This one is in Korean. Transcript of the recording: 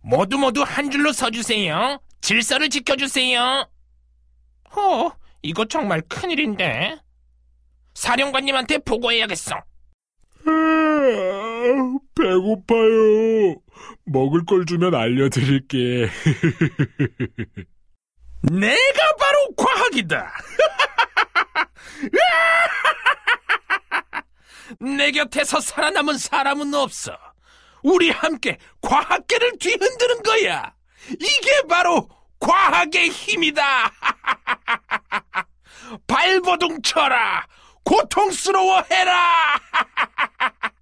모두 한 줄로 서주세요. 질서를 지켜주세요. 이거 정말 큰일인데. 사령관님한테 보고해야겠어. 배고파요. 먹을 걸 주면 알려드릴게. 내가 바로 과학이다. 내 곁에서 살아남은 사람은 없어. 우리 함께 과학계를 뒤흔드는 거야. 이게 바로 과학의 힘이다. 발버둥 쳐라. 고통스러워해라.